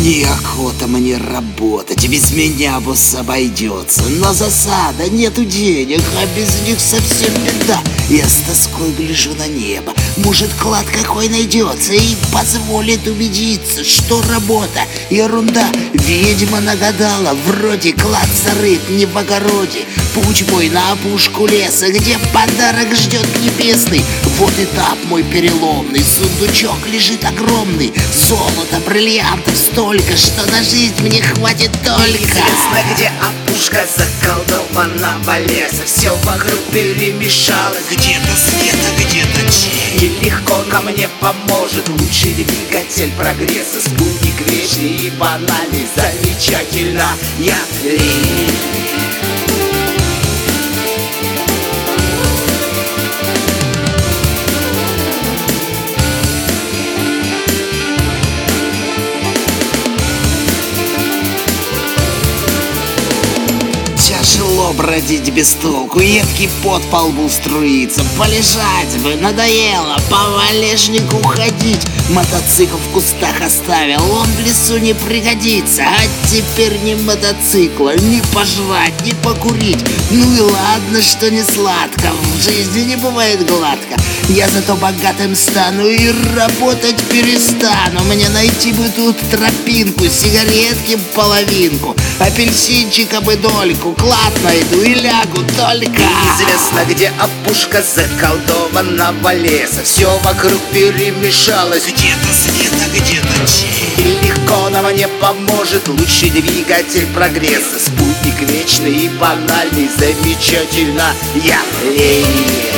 Неохота мне работать, без меня босс обойдется. Но засада, нету денег, а без них совсем беда. Я с тоской гляжу на небо, может клад какой найдется и позволит убедиться, что работа ерунда. Ведьма нагадала, вроде клад зарыт не в огороде. Путь мой на опушку леса, где подарок ждет небесный. Вот этап мой переломный, сундучок лежит огромный. Золото, бриллиантов столько, что на жизнь мне хватит только. Неизвестно, где опушка заколдованного леса. Все вокруг перемешалось, Где-то свет, а где-то тень. и легко ко мне поможет лучший двигатель прогресса. Спутник вечный и банальный, замечательно, я лень. Тяжело бродить без толку, едкий пот по лбу струится. Полежать бы надоело, по валежнику ходить. Мотоцикл в кустах оставил, он в лесу не пригодится. А теперь ни мотоцикла, ни пожрать, ни покурить. Ну и ладно, что не сладко, в жизни не бывает гладко. Я зато богатым стану и работать перестану. Мне найти бы тут тропинку, сигаретки половинку, апельсинчика бы дольку, клад найду и лягу только. Неизвестно, где опушка заколдованного леса. Все вокруг перемешалось, Где-то свет, а где-то тень. и легко нам не поможет лучший двигатель прогресса. Спутник вечный и банальный, замечательно, я лень.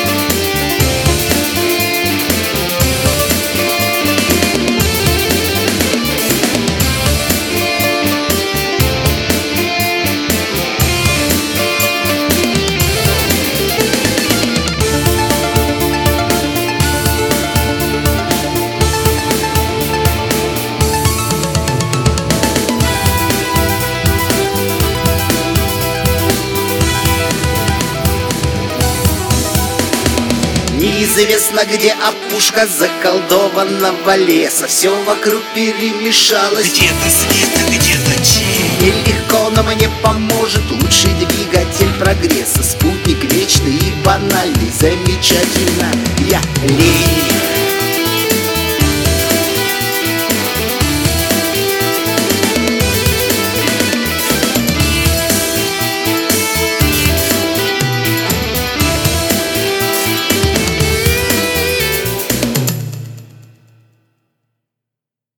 Неизвестно, где опушка заколдованного леса. Все вокруг перемешалось, Где-то свет, а где-то тень. и легко нам не поможет лучший двигатель прогресса. Спутник вечный и банальный, замечательно, я лень.